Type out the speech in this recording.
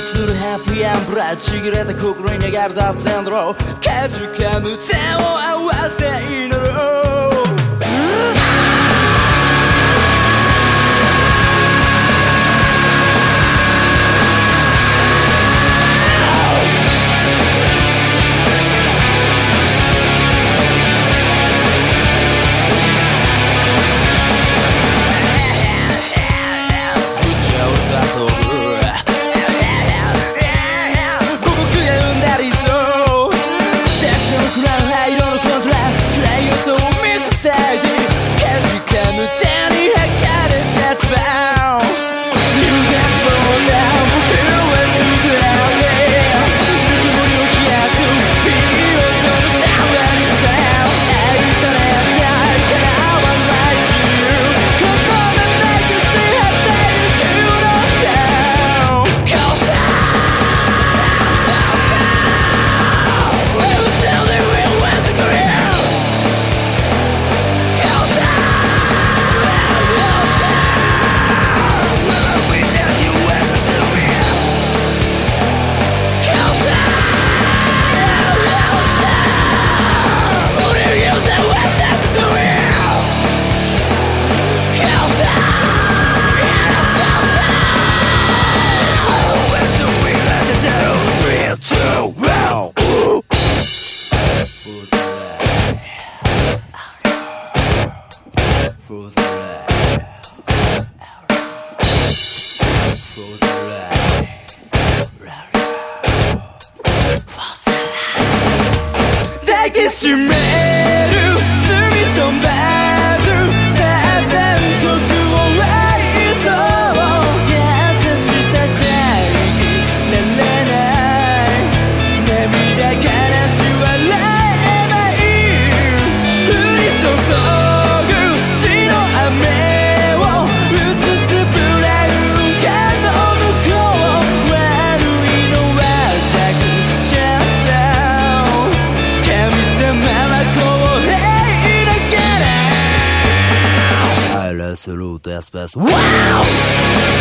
するハッピーアンブラちぎれた心に流れ出すエンドローかじかむ手を合わせ祈ろう抱きしめる罪とまずさあ残酷を愛そう優しさじゃ生きられない涙悲し笑えない降り注ぐ血の雨を映すブラウン管の向こう悪いのは弱者I lost the root, that's best. Wow!